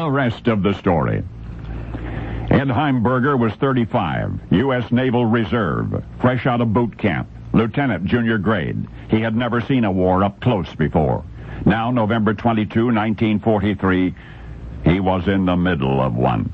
The rest of the story. Ed Heimberger was 35, U.S. Naval Reserve, fresh out of boot camp, lieutenant junior grade. He had never seen a war up close before. Now, November 22, 1943, he was in the middle of one.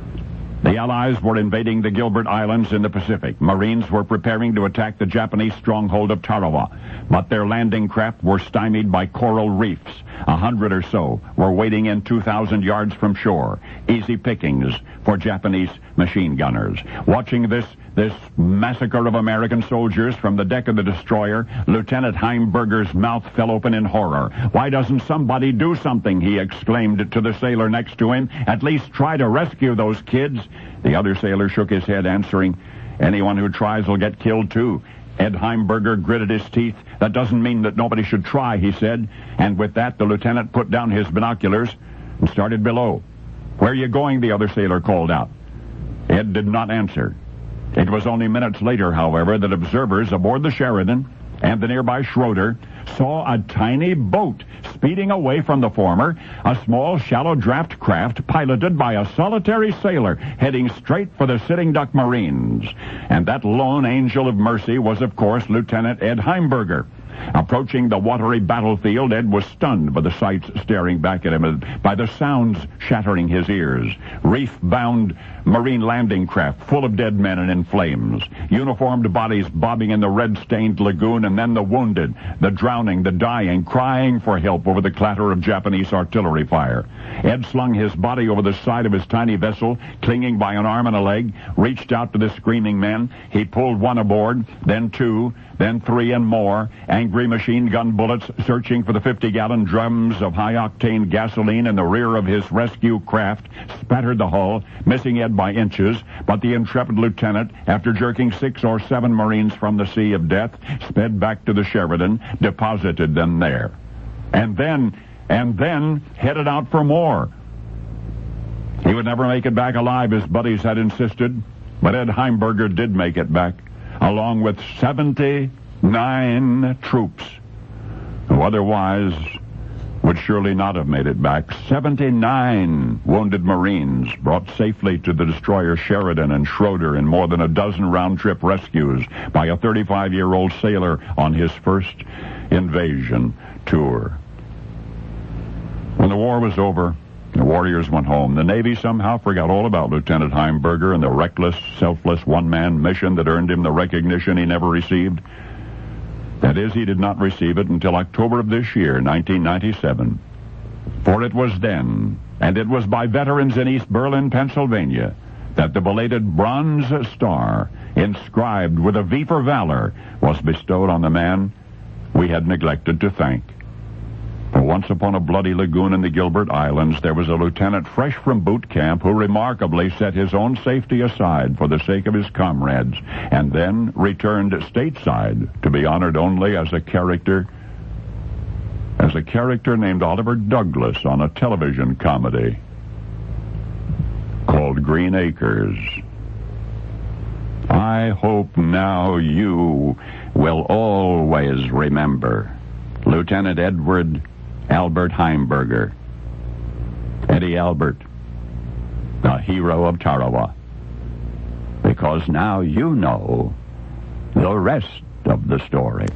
The Allies were invading the Gilbert Islands in the Pacific. Marines were preparing to attack the Japanese stronghold of Tarawa, but their landing craft were stymied by coral reefs. 100 or so were waiting in 2,000 yards from shore. Easy pickings for Japanese machine gunners. Watching this massacre of American soldiers from the deck of the destroyer, Lieutenant Heimberger's mouth fell open in horror. "Why doesn't somebody do something?" he exclaimed to the sailor next to him. "At least try to rescue those kids." The other sailor shook his head, answering, "Anyone who tries will get killed too." Ed Heimberger gritted his teeth. "That doesn't mean that nobody should try," he said. And with that, the lieutenant put down his binoculars and started below. "Where are you going?" the other sailor called out. Ed did not answer. It was only minutes later, however, that observers aboard the Sheridan and the nearby Schroeder saw a tiny boat speeding away from the former, a small shallow draft craft piloted by a solitary sailor heading straight for the Sitting Duck Marines. And that lone angel of mercy was, of course, Lieutenant Ed Heimberger. Approaching the watery battlefield, Ed was stunned by the sights staring back at him and by the sounds shattering his ears. Reef-bound marine landing craft full of dead men and in flames. Uniformed bodies bobbing in the red-stained lagoon, and then the wounded, the drowning, the dying, crying for help over the clatter of Japanese artillery fire. Ed slung his body over the side of his tiny vessel, clinging by an arm and a leg, reached out to the screaming men. He pulled one aboard, then two, then three and more. Angry machine gun bullets searching for the 50-gallon drums of high-octane gasoline in the rear of his rescue craft spattered the hull, missing Ed by inches, but the intrepid lieutenant, after jerking 6 or 7 Marines from the sea of death, sped back to the Sheridan, deposited them there. And then headed out for more. He would never make it back alive, his buddies had insisted, but Ed Heimberger did make it back, along with 79 troops who otherwise would surely not have made it back. 79 wounded Marines brought safely to the destroyer Sheridan and Schroeder in more than a dozen round-trip rescues by a 35-year-old sailor on his first invasion tour. When the war was over, the warriors went home. The Navy somehow forgot all about Lieutenant Heimberger and the reckless, selfless one-man mission that earned him the recognition he never received. That is, he did not receive it until October of this year, 1997. For it was then, and it was by veterans in East Berlin, Pennsylvania, that the belated Bronze Star, inscribed with a V for Valor, was bestowed on the man we had neglected to thank. For once upon a bloody lagoon in the Gilbert Islands, there was a lieutenant fresh from boot camp who remarkably set his own safety aside for the sake of his comrades, and then returned stateside to be honored only as a character named Oliver Douglas on a television comedy called Green Acres. I hope now you will always remember Lieutenant Edward Albert Heimberger, Eddie Albert, the hero of Tarawa, because now you know the rest of the story.